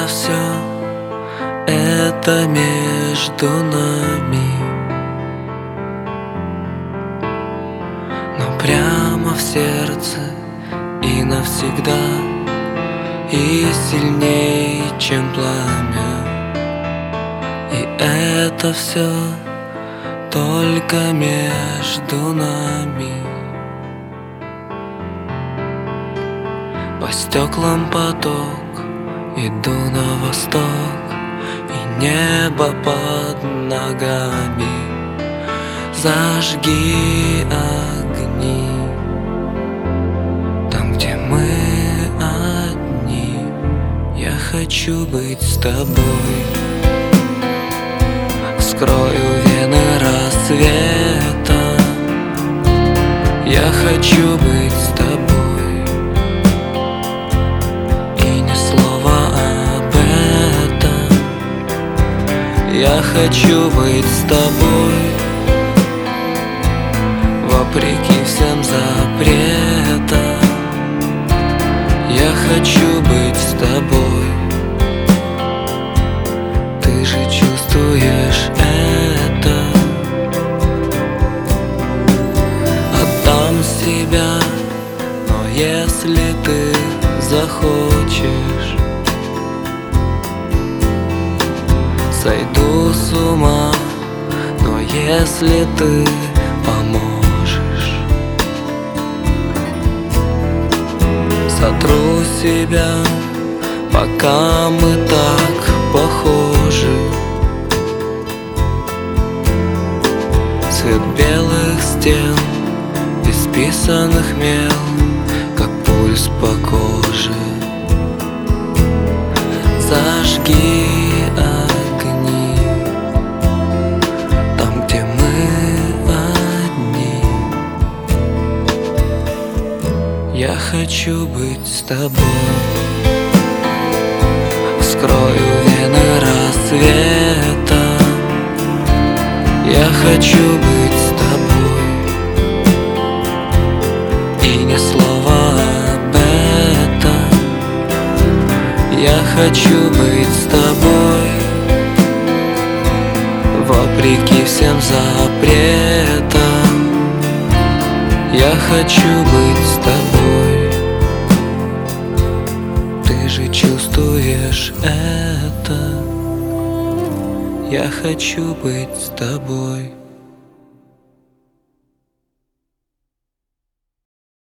это все, это между нами. Но прямо в сердце и навсегда, и сильнее, чем пламя. И это все только между нами. По стеклам поток, иду на восток, и небо под ногами. Зажги огни там, где мы одни. Я хочу быть с тобой. Вскрою вены рассвета. Я хочу быть с тобой. И ни слова об этом. Я хочу быть с тобой. Вопреки всем запретам. Я хочу быть с тобой. Ты же чувствуешь это. Отдам себя, но если ты захочешь, сойду с ума, но если ты поможешь, сотру себя, пока мы так похожи. Цвет белых стен, исписанных мел, как пульс по коже. Зажги огни там, где мы одни. Я хочу быть с тобой. Вскрою вены рассвета. Я хочу быть с тобой. И ни слова об этом. Я хочу быть с тобой. Вопреки всем запретам. Я хочу быть с тобой. Ты же чувствуешь это. Я хочу быть с тобой.